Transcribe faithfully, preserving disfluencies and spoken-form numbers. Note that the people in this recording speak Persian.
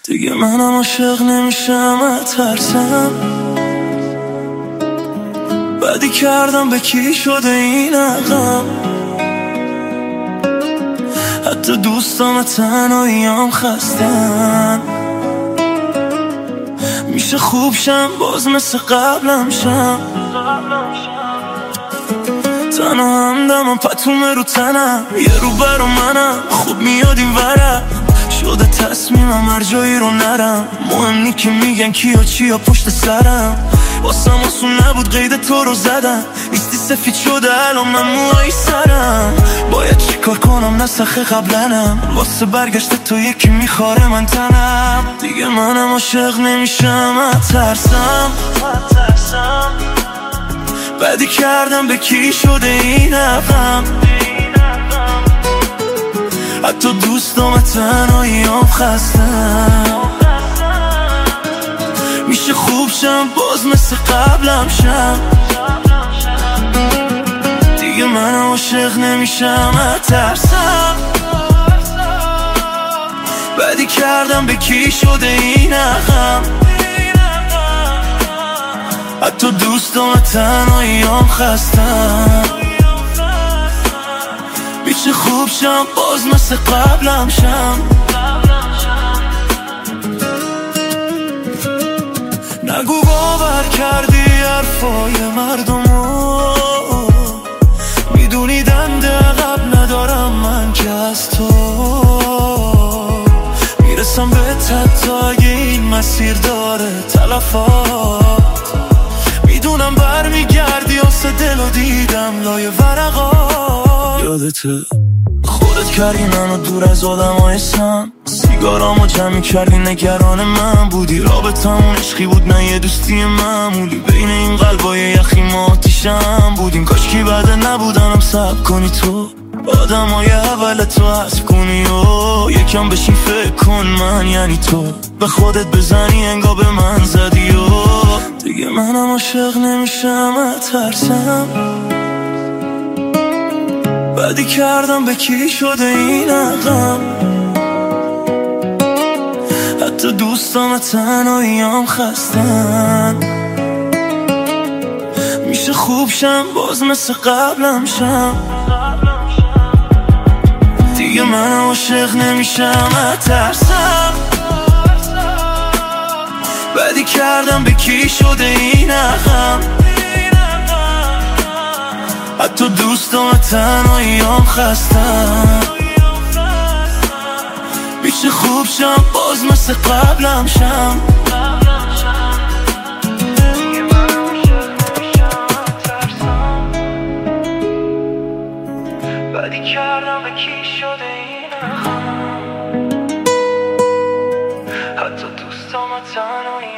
دیگه منم عاشق نمیشم، ترسم بدی کردم به کی شده این عقم. حتی دوستام تنهاییام خستن. میشه خوب شم باز مثل قبلم شم. تنها همدم پتومه رو تنم، یه رو برا منم خوب میاد این ورم. شده تصمیمم هر جایی رو نرم. مهم نی که میگن کیا چیا پشت سرم. واسم آسون نبود قید تو رو زدم. نیستی سفید شده الان من موهای سرم. باید چیکار کنم نسخه قبلنم. واسه برگشت تو یکی میخواره من تنم. دیگه منم عاشق نمیشم، ترسم بدی کردم به کی شده این عقم. حتی دوستام تنهاییام خستم. میشه خوب شم باز مثل قبلم شم. دیگه من عاشق نمیشم، ترسم بدی کردم به کی شده این عقم. حتی دوستام تنهاییام خستم. میشه خوب شم باز مثل قبلم شم. نگو باور کردی حرفای مردمو. میدونی دنده عقب ندارم من که از تو. میرسم به حتی اگه این مسیر داره تلفات. میدونم برمیگردی آسه دل و دیدم لای ورقات. یادته خودت کردی منو دور از آدم های سم. سیگارامو جمع کردی نگران من بودی. رابطمون عشقی بود نه یه دوستی معمولی. بین این قلبای یخی ما آتیشم بودیم. کاشکی بعد نبودنم صبر کنی تو. آدم های اول تو حذف کنی و یکم بشین فکر کن من یعنی تو. به خودت بزنی انگار به من زدی و دیگه منم عاشق نمیشم، ترسم بدی کردم به کی شده این عقم. حتی دوستام تنهاییام خستن. میشه خوب شم باز مثل قبلم شم. دیگه من عاشق نمیشم، ترسم بدی کردم به کی شده این عقم. حتی دوستام تنهاییام خستم. میشه خوب شم باز مثل قبلم شم. بدی کردم به کی شده این عقم. حتی دوستام تنهاییام